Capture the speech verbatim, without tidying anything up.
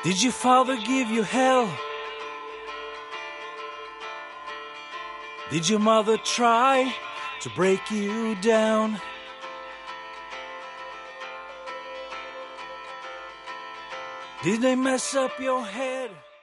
Did your father give you hell? Did your mother try to break you down? Did they mess up your head?